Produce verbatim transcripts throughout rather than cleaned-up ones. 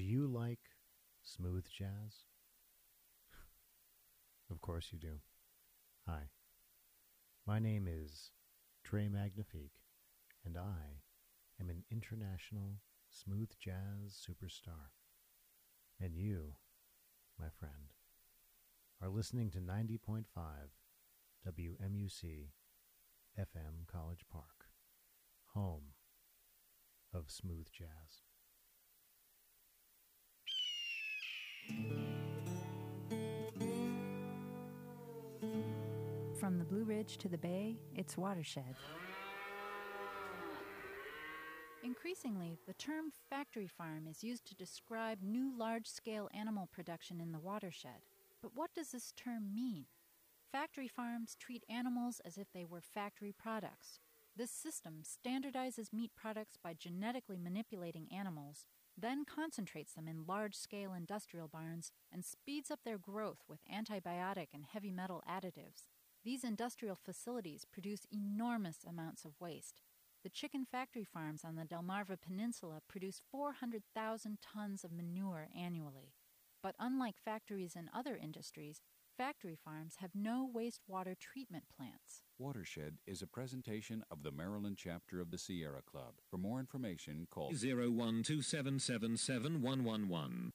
you like smooth jazz? Of course you do. Hi. My name is Trey Magnifique, and I am an international smooth jazz superstar. And you, my friend, are listening to ninety point five W M U C F M College Park, home of smooth jazz. From the Blue Ridge to the Bay, it's Watershed. Increasingly, the term factory farm is used to describe new large-scale animal production in the watershed. But what does this term mean? Factory farms treat animals as if they were factory products. This system standardizes meat products by genetically manipulating animals, then concentrates them in large-scale industrial barns and speeds up their growth with antibiotic and heavy metal additives. These industrial facilities produce enormous amounts of waste. The chicken factory farms on the Delmarva Peninsula produce four hundred thousand tons of manure annually. But unlike factories in other industries, factory farms have no wastewater treatment plants. Watershed is a presentation of the Maryland chapter of the Sierra Club. For more information, call zero one two seven seven seven one one one.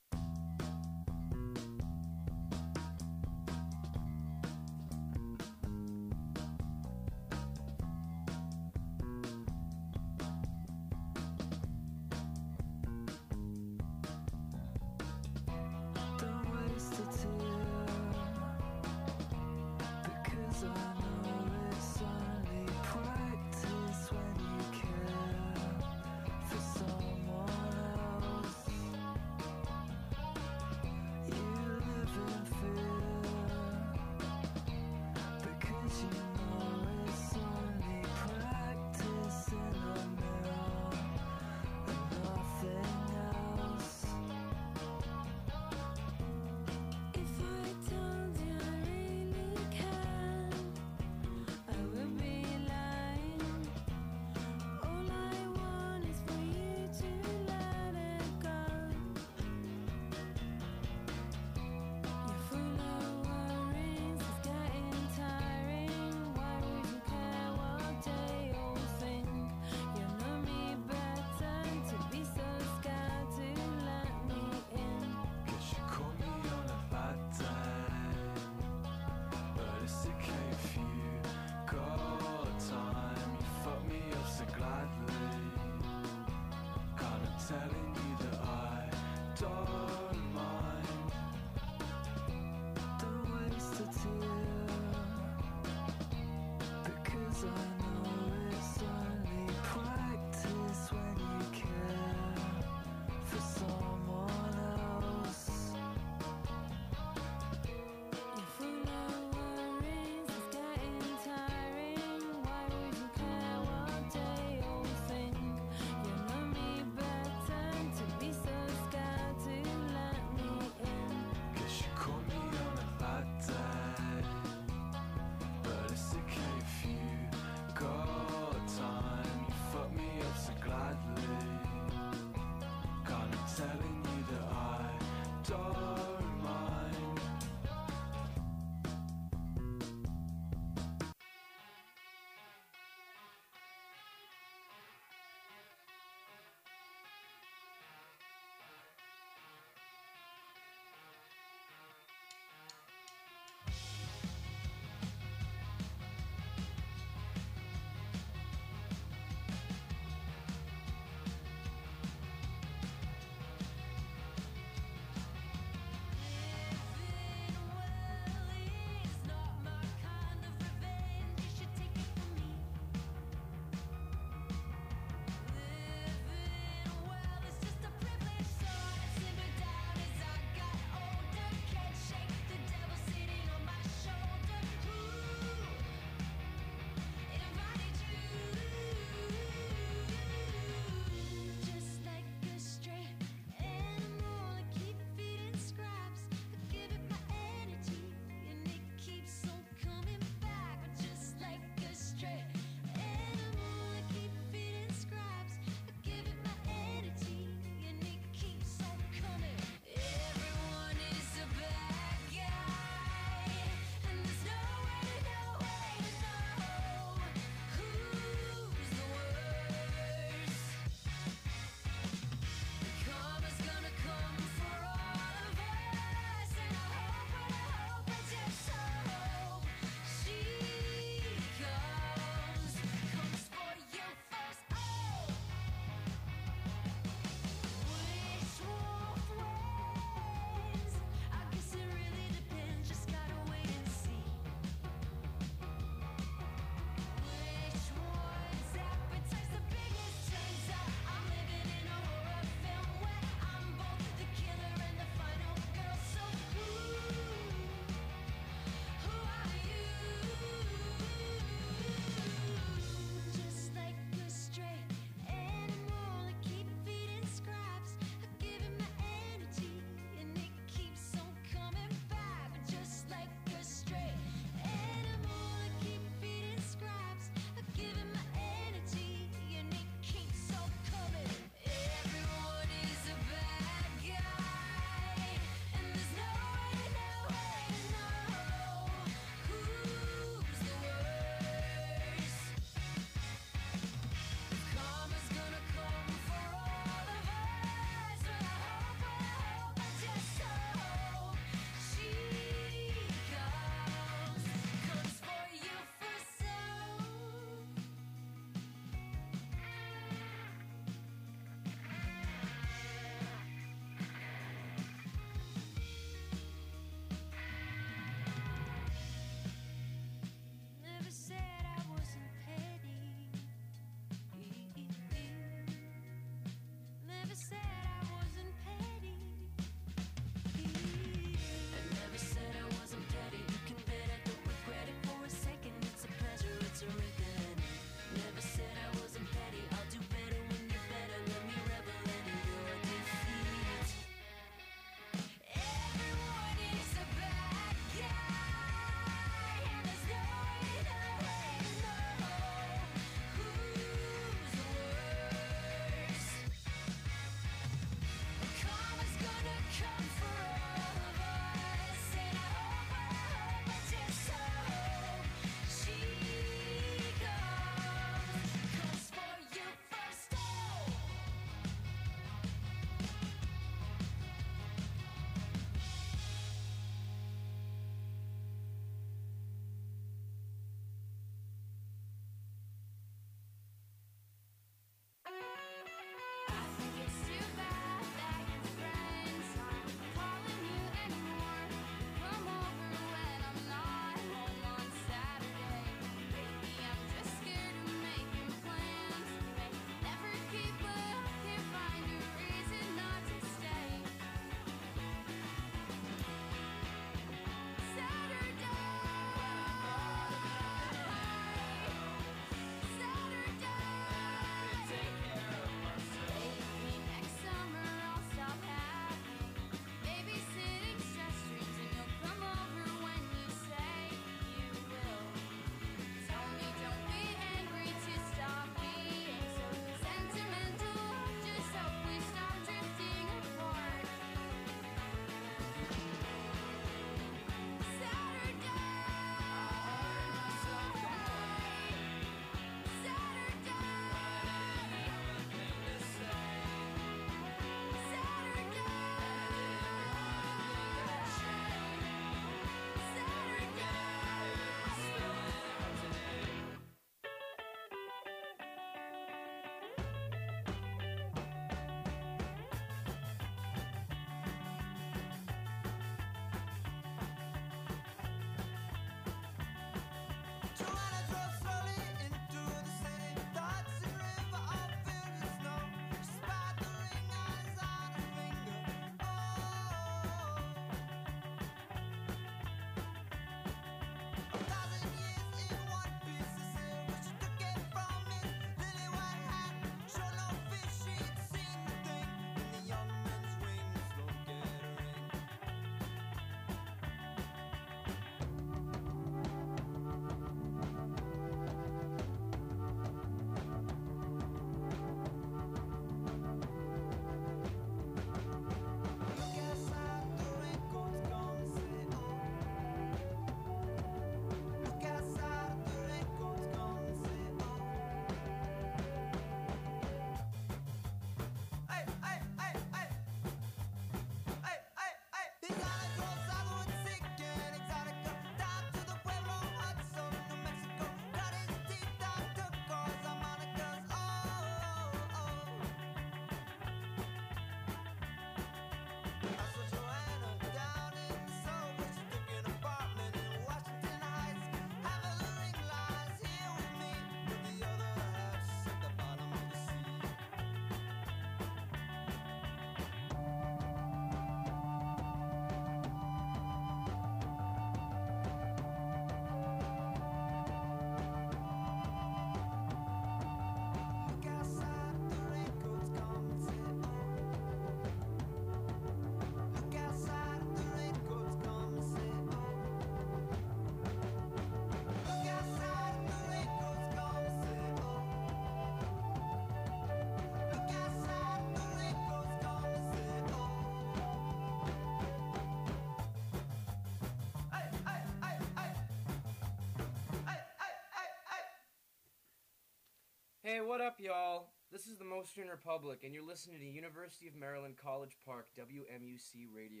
Hey, what up, y'all? This is the Mostern Republic, and you're listening to University of Maryland College Park, W M U C Radio.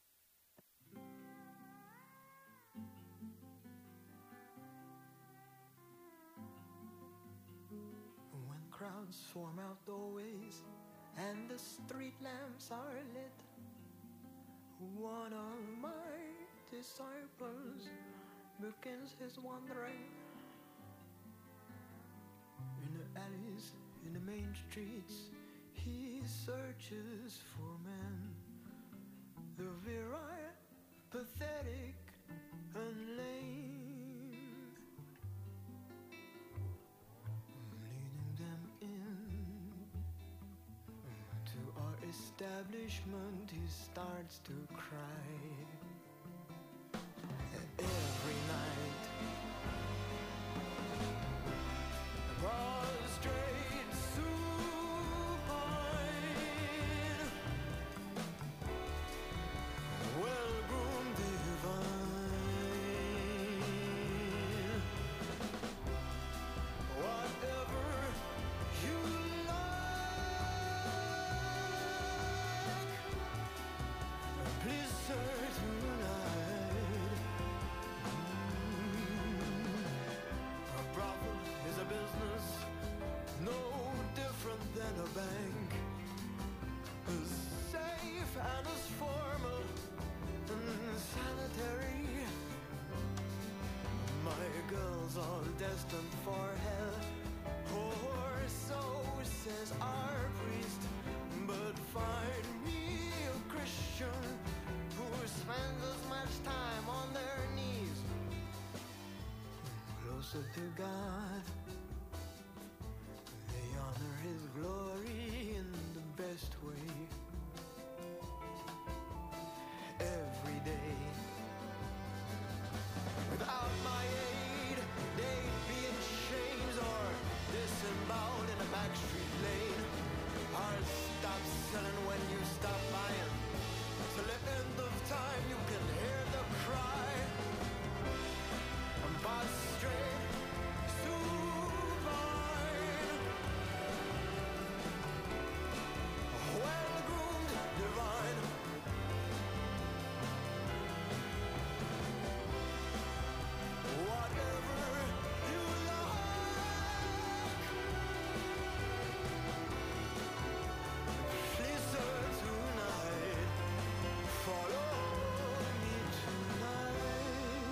When crowds swarm out doorways and the street lamps are lit, one of my disciples begins his wandering. In the alleys, in the main streets, he searches for men. The virile, pathetic, and lame, leading them in to our establishment. He starts to cry. Every night, prostrate supine, well-groomed divine, whatever you like, please sir tonight. A brothel is a business no different than a bank, as safe and as formal and sanitary. My girls all destined for hell, or so says our priest. But find me a Christian who spends as much time on their knees, closer to God. They honor his glory in the best way. Every day, without my aid, they'd be in chains or disemboweled in a backstreet lane. I'll stop selling when you stop buying. Till the end of time, you can hear the cry. I'm prostrate, supine, well-groomed divine. Whatever you like, please sir tonight, follow me tonight.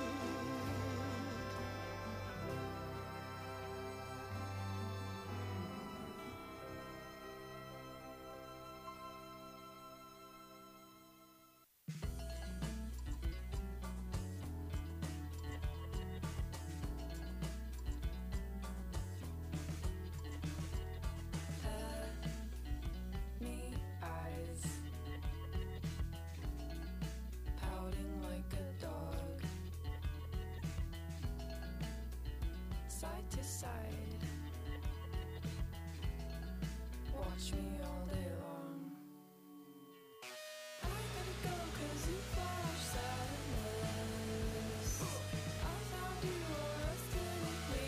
Me eyes, pouting like a dog, side to side. Watch me all day long. I gotta go 'cause you flash sadness. I found you arrested me.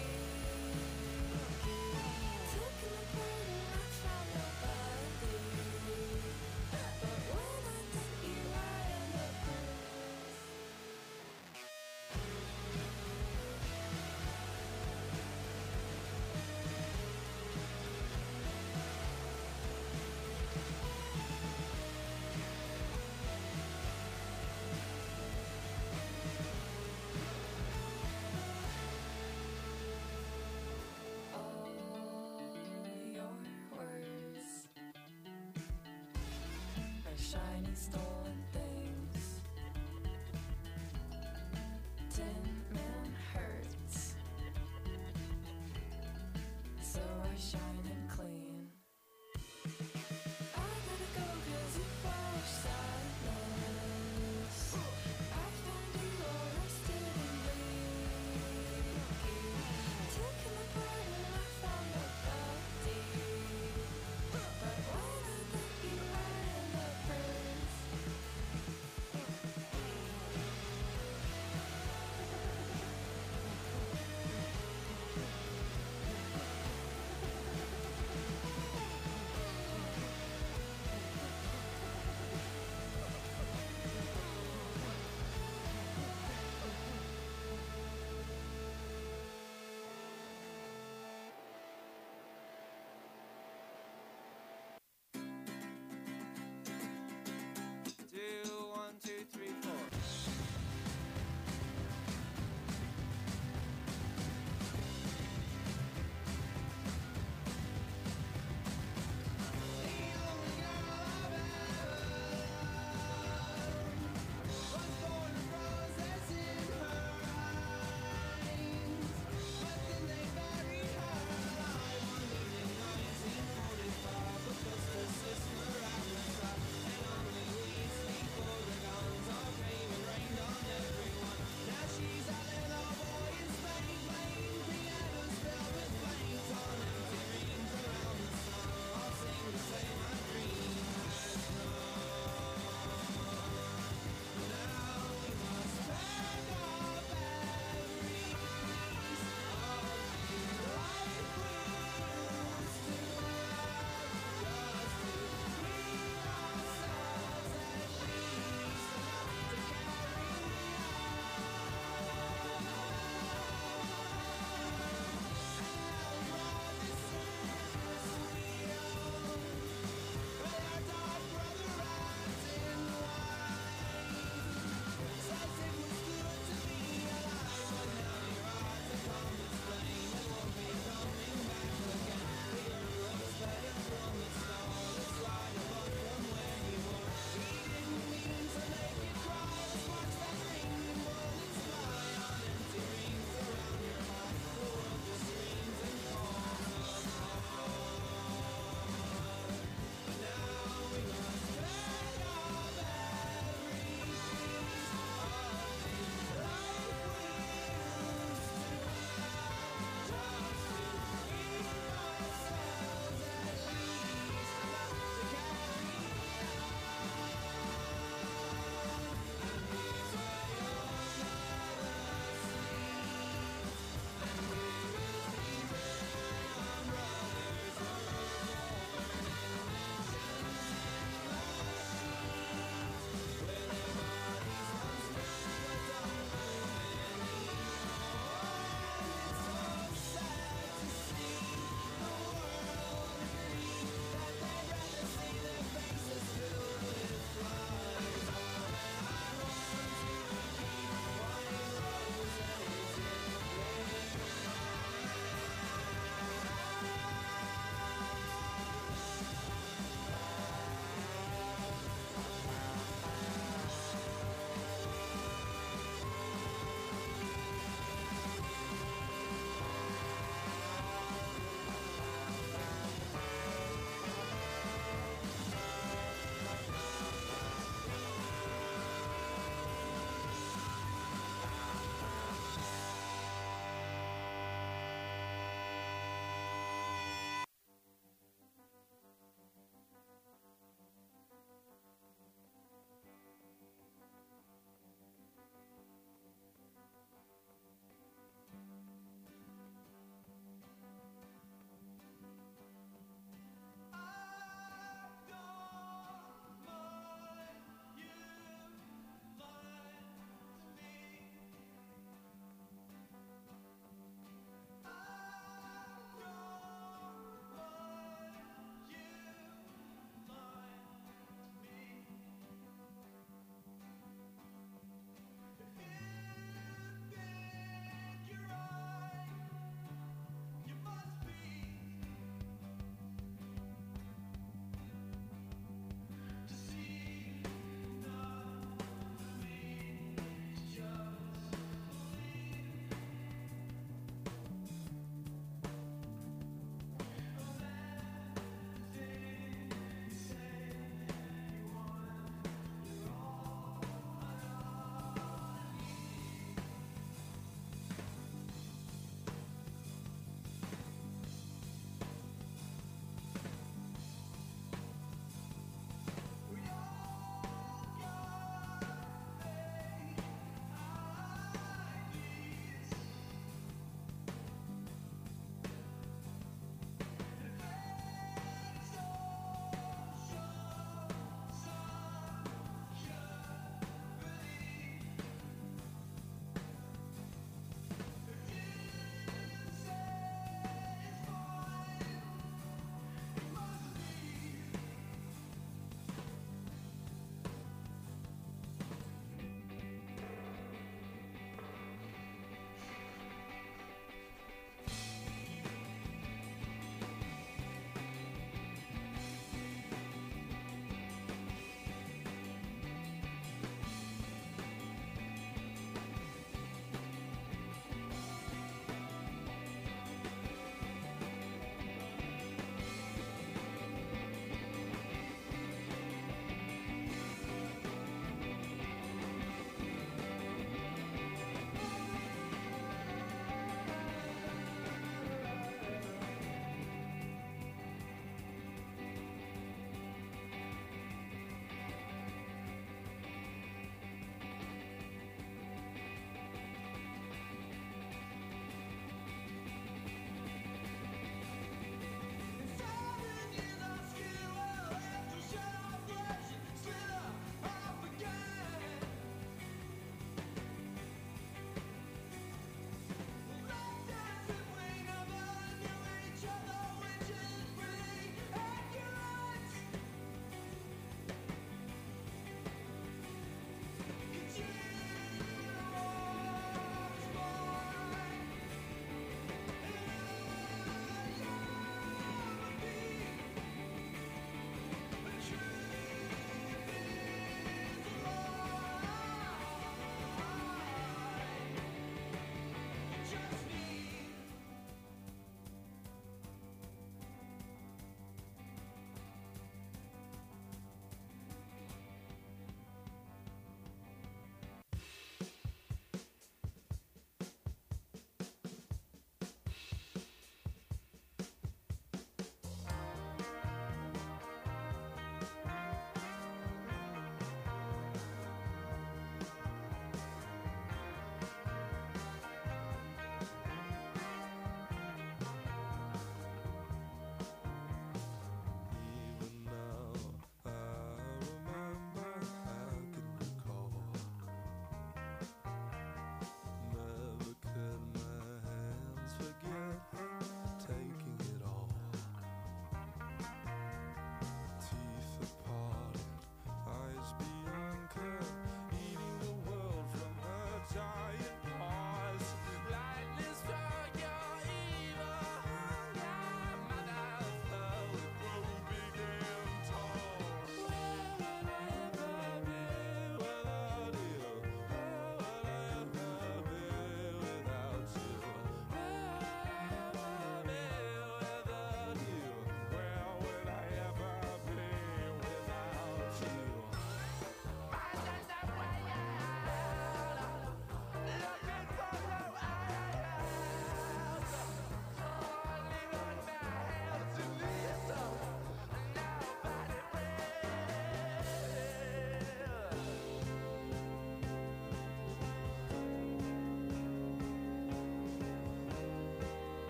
Took an apart and I found nobody. But when I think you right in the proof. All your words are shiny stolen things. Tin Man hurts, so I shine and clean. I gotta go 'cause you flash sadness. I found you arrested and leaky. Took an apart and I found nobody. But when I think you right in the proof.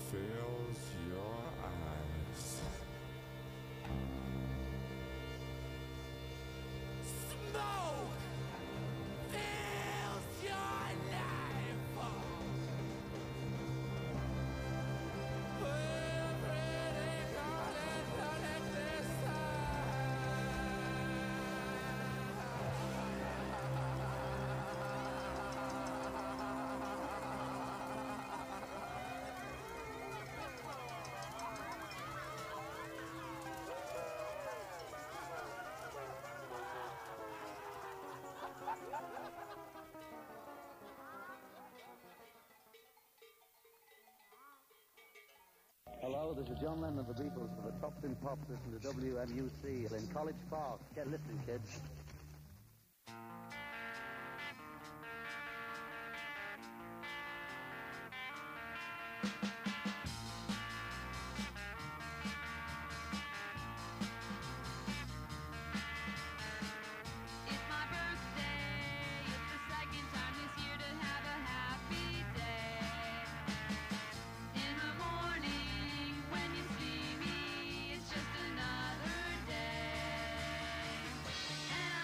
fills your eyes. Smoke fills your life. We're pretty calling on it this Hello, this is John Lennon of the Beatles for the Top Ten Pops. Listen to W M U C in College Park. Get listening, kids. It's my birthday. It's the second time this year to have a happy day. In the morning when you see me, it's just another day. And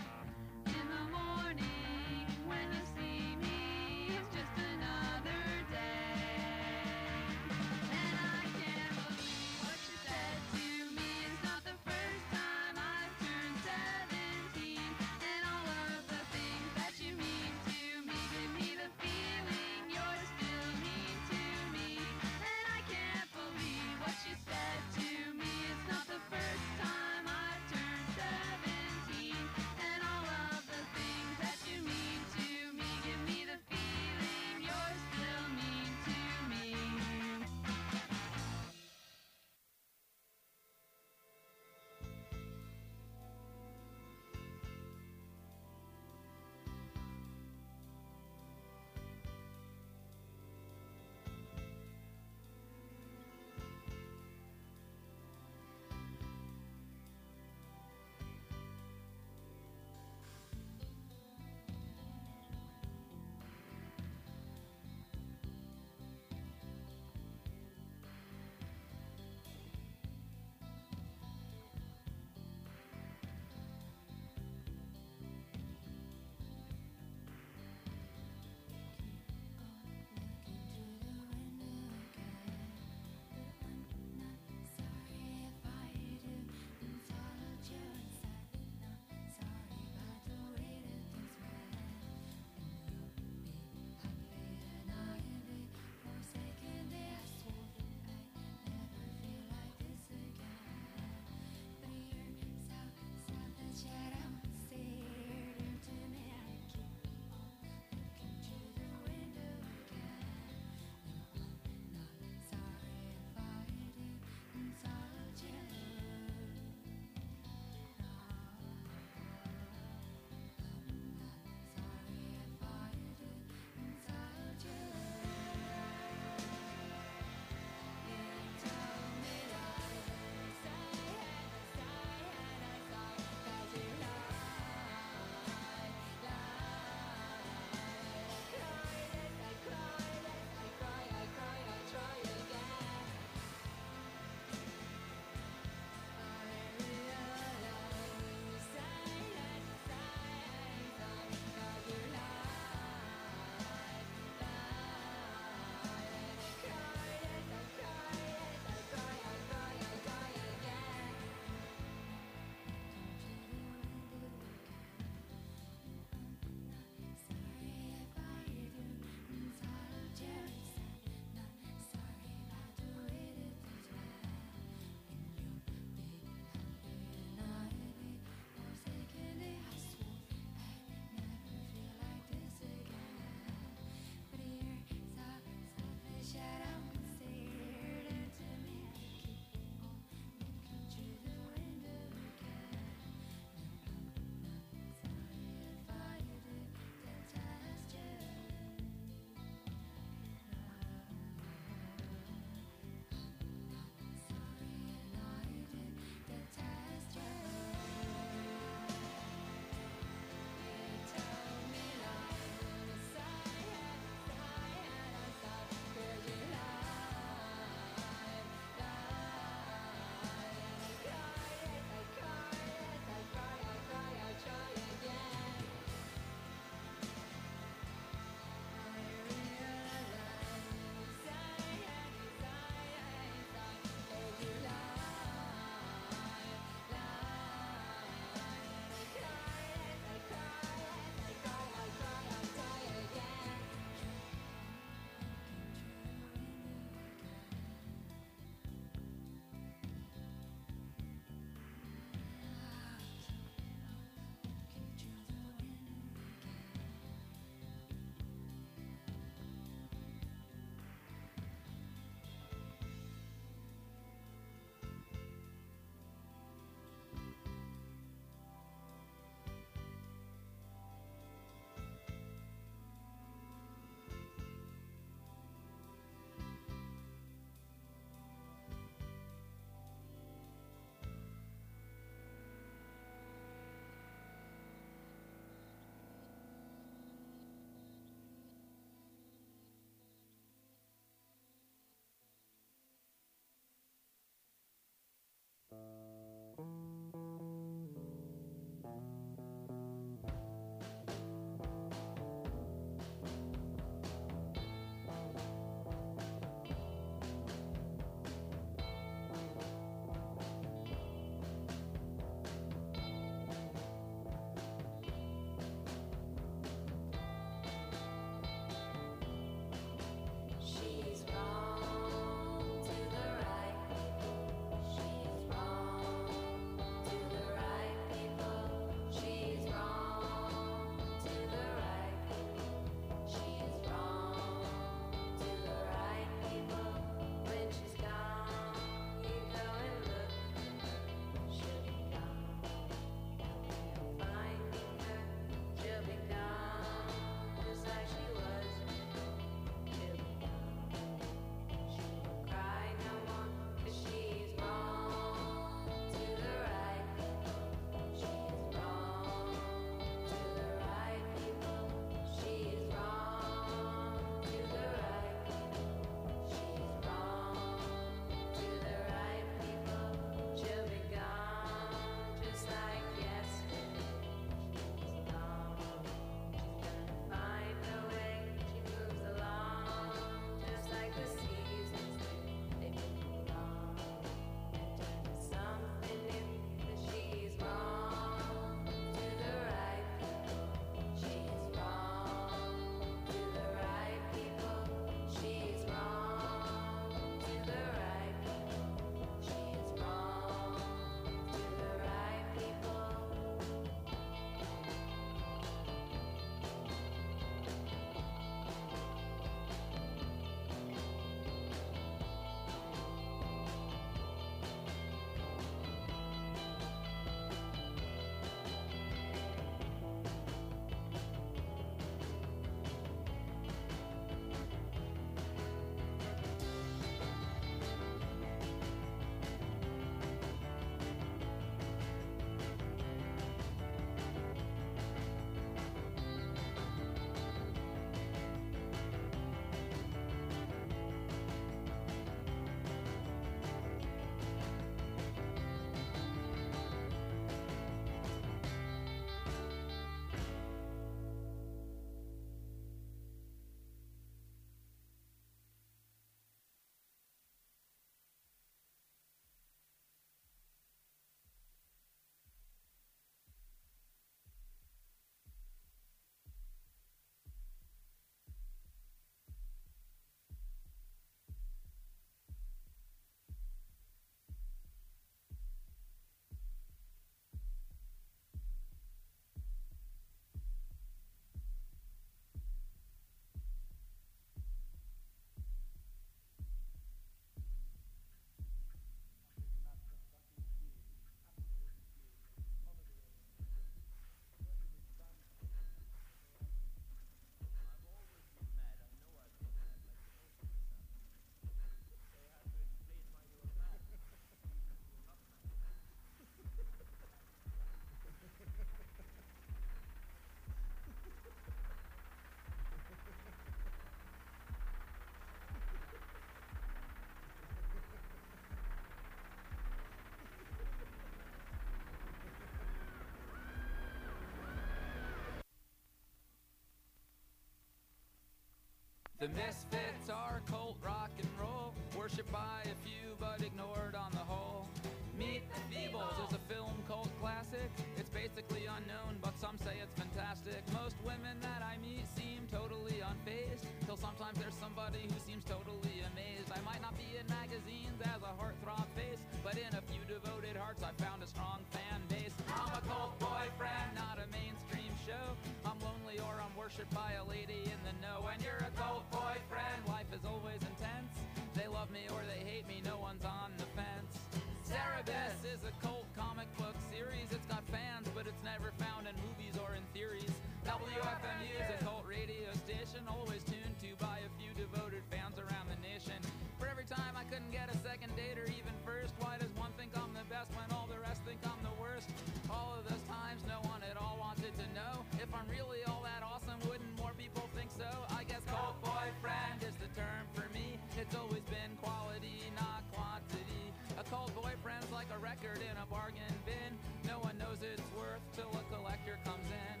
The Misfits are cult rock and roll, worshipped by a few but ignored on the whole. Meet the Feebles is a film cult classic. It's basically unknown, but some say it's fantastic. Most women that I meet seem totally unfazed, till sometimes there's somebody who seems totally amazed. I might not be in magazines as a heartthrob face, but in a few devoted hearts I found a strong fan base. I'm a cult boyfriend, not a mainstream show. I'm lonely or I'm worshipped by a lady in the know. When you're a cult boyfriend, life is always intense. They love me or they hate me, no one's on the fence. Cerebus is a cult comic book series. It's got fans, but it's never found in movies or in theories. W F M U is a cult radio station, always tuned to by a few devoted fans around the nation. For every time I couldn't get a second date or even first, why does one think I'm the best when all the rest think I'm the worst? All of those times no one at all wanted to know if I'm really all that awesome. Wouldn't more people think so? I guess cult boyfriend is the term for me. It's always been quality, not quantity. A cult boyfriend's like a record in a bargain bin. No one knows its worth till a collector comes in.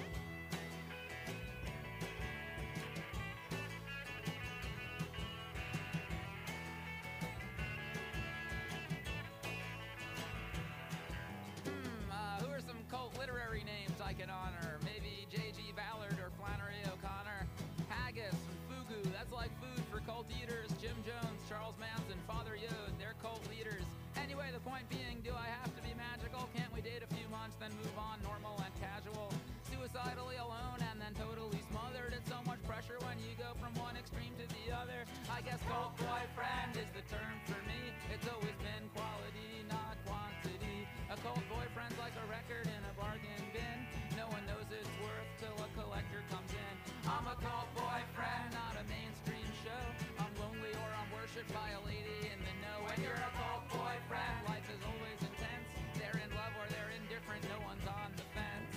Hmm, uh, who are some cult literary names I can honor? Maybe J G Ballard or Flannery O'Connor. Haggis and Fugu, that's like food for cult eaters. Jim Jones, Charles Manson, Father Yod, they're cult leaders. Anyway, the point being, do I have to be magical? Can't we date a few months, then move on, normal and casual? Suicidally alone and then totally smothered. It's so much pressure when you go from one extreme to the other. I guess cult boyfriend is the term for me. It's always been quality, not quantity. A cult boyfriend's like a record in a bargain bin. No one knows its worth till a collector comes in. I'm a cult boyfriend, not a mainstream show. I'm lonely or I'm worshipped by a lady in the know. When you're a cult boyfriend, life is always intense. They're in love or they're indifferent, no one's on the fence.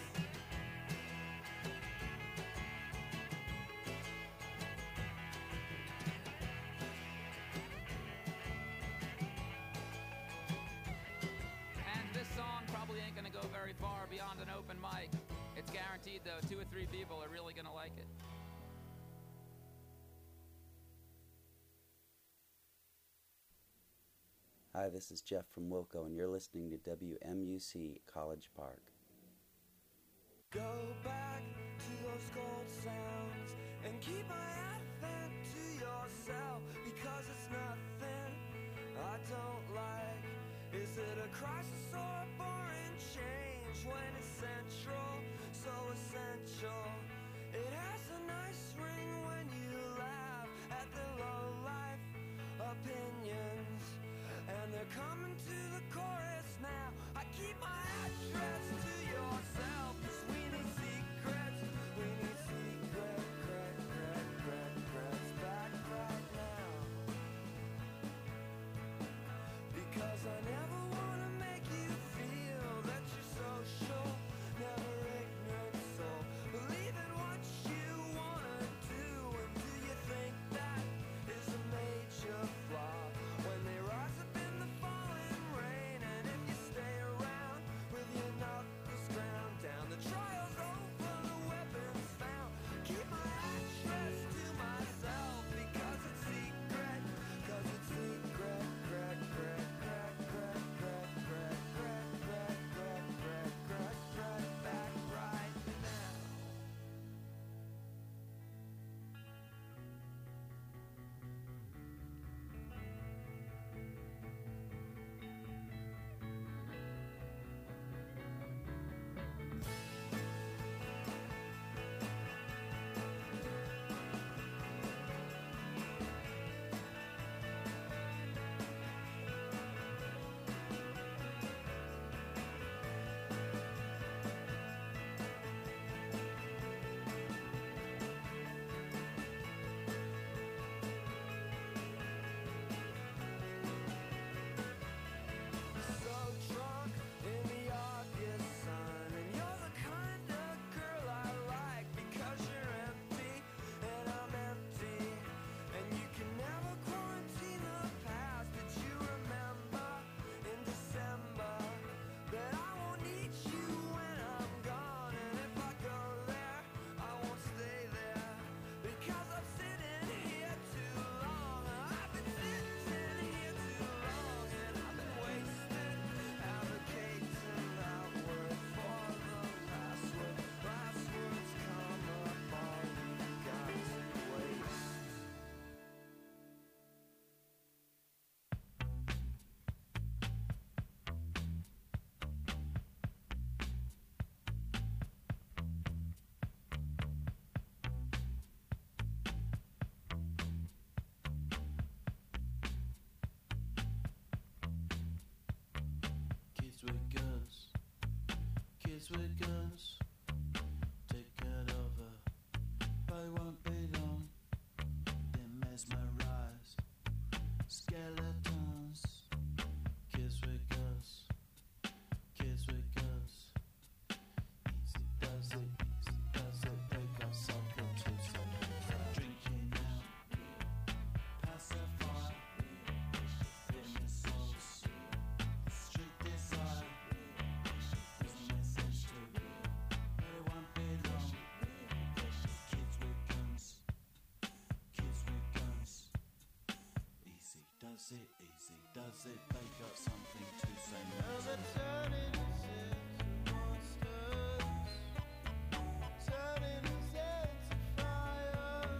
And this song probably ain't gonna go very far beyond an open mic. It's guaranteed though, two or three people are really gonna like it. Hi, this is Jeff from Wilco, and you're listening to W M U C College Park. Go back to those cold sounds and keep my advent to yourself, because it's nothing I don't like. Is it a crisis or a boring change when it's central, so essential? It has a nice ring when you laugh at the low-life opinions, and they're coming to the chorus now. I keep my address to yourself, 'cause we need secrets, we need secret credit. Kids with guns taking over, but it won't be long. They're mesmerized skeletons. Kids with guns, kids with guns. Easy does it, easy does it. They got something to say. Drinking out, pacify, in the souls, street desire. Does it, easy, does it, they got something to say. Now they're turning his into monsters, turning his into fire,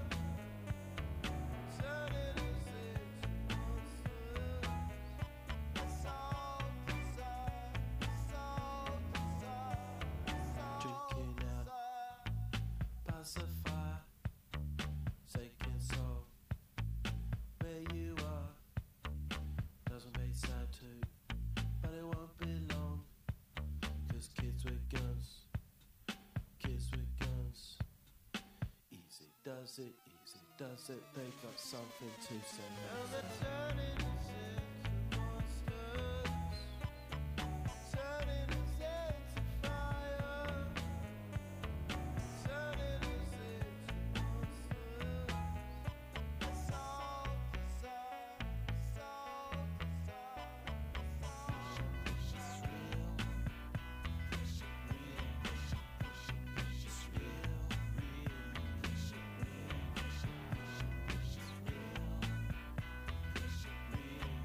turning his into monsters. That's all desire, that's all desire, that's all drinking out, pacify, taking soul, where you are. Doesn't make sad too, but it won't be long. Cause kids with guns, kids with guns. Easy does it, easy does it. They got something to say. Now they're turning us into monsters, turning us into fire, turning us into monsters. That's all desire, that's all. Real.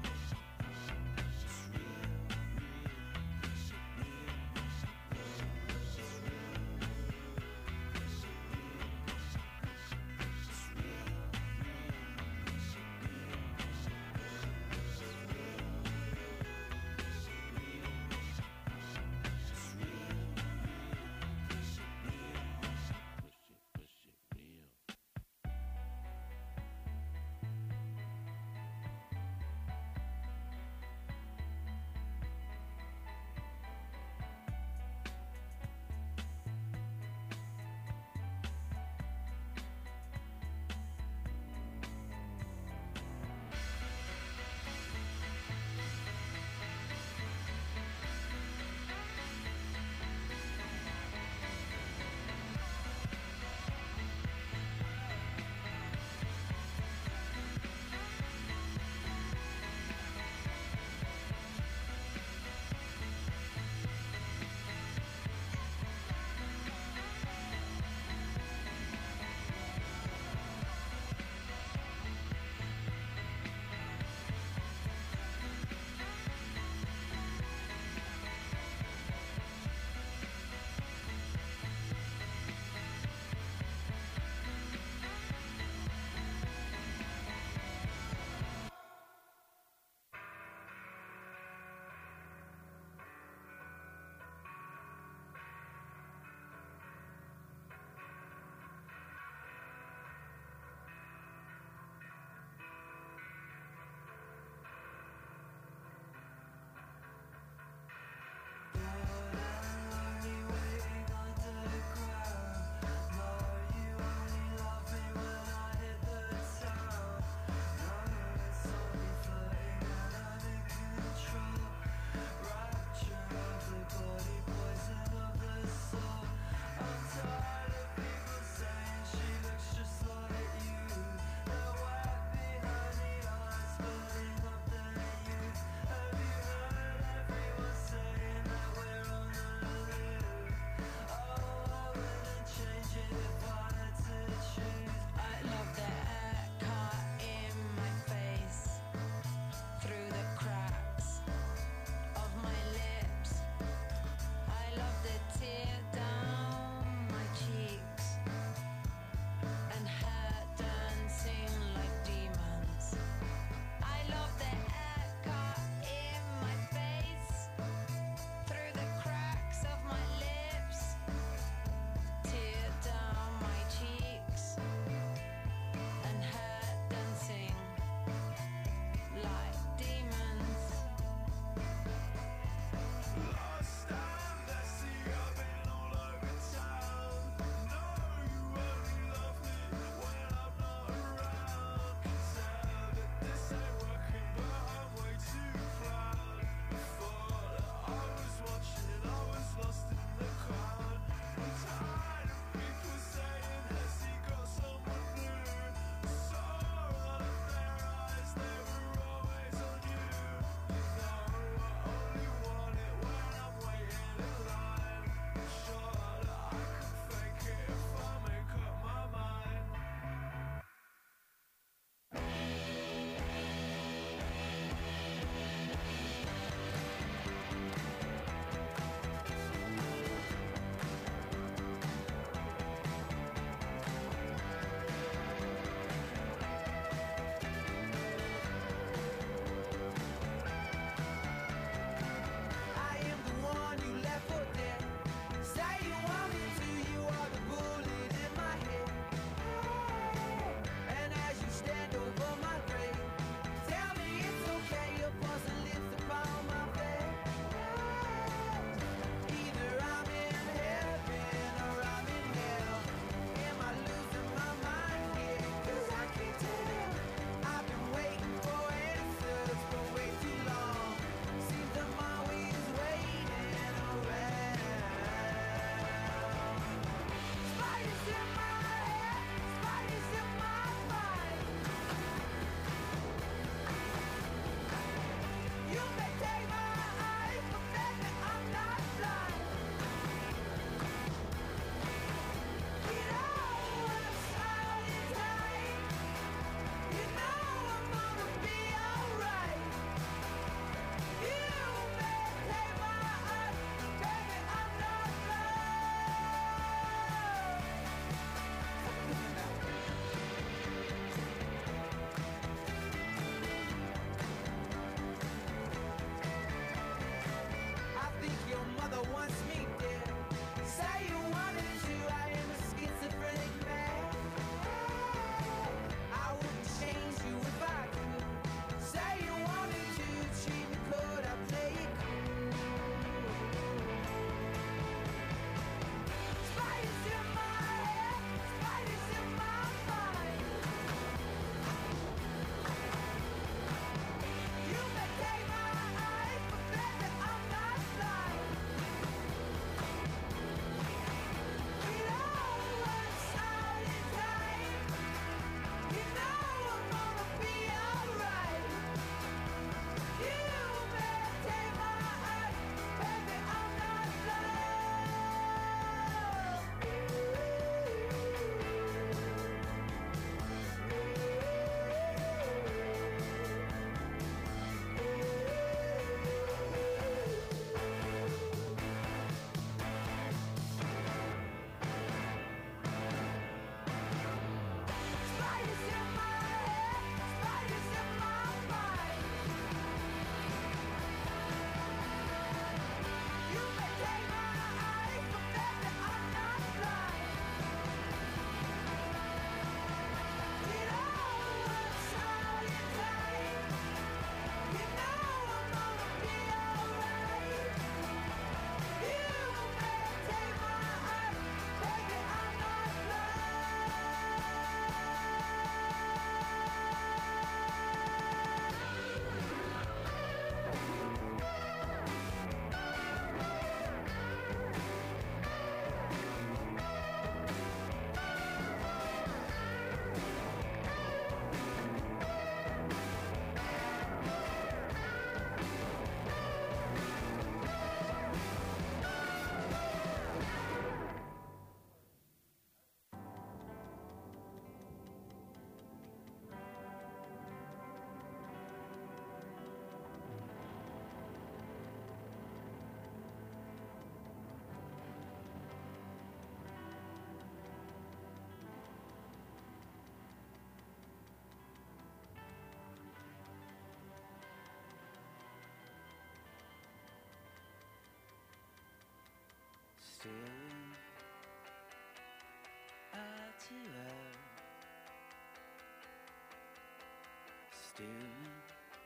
staring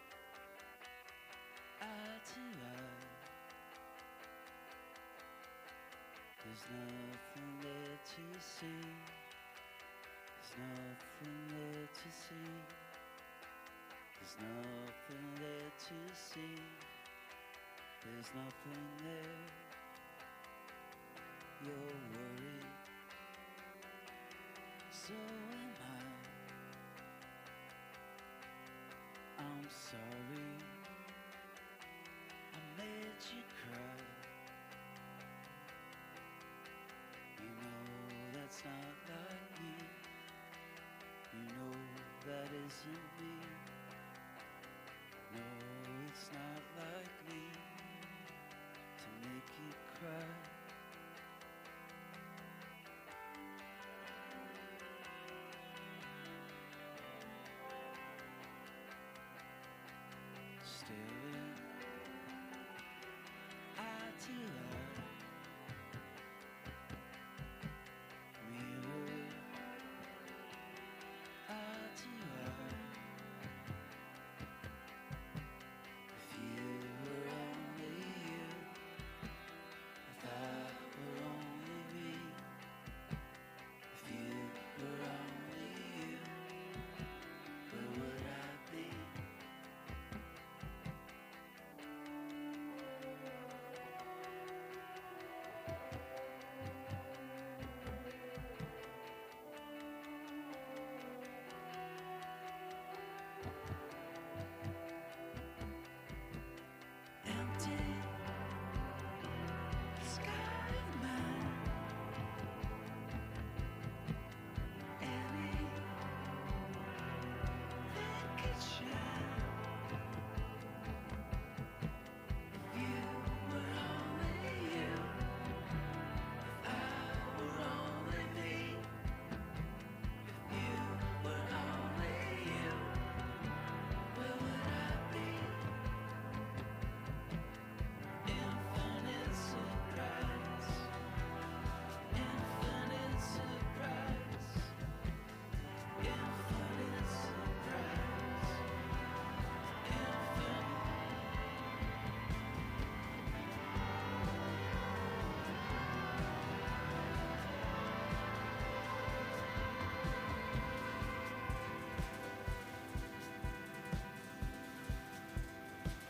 eye to eye. There's nothing there to see. There's nothing there to see. There's nothing there to see. There's nothing there. You're worried, so am I. I'm sorry I made you cry. You know that's not like me. You know that isn't me. No, it's not like me to make you cry.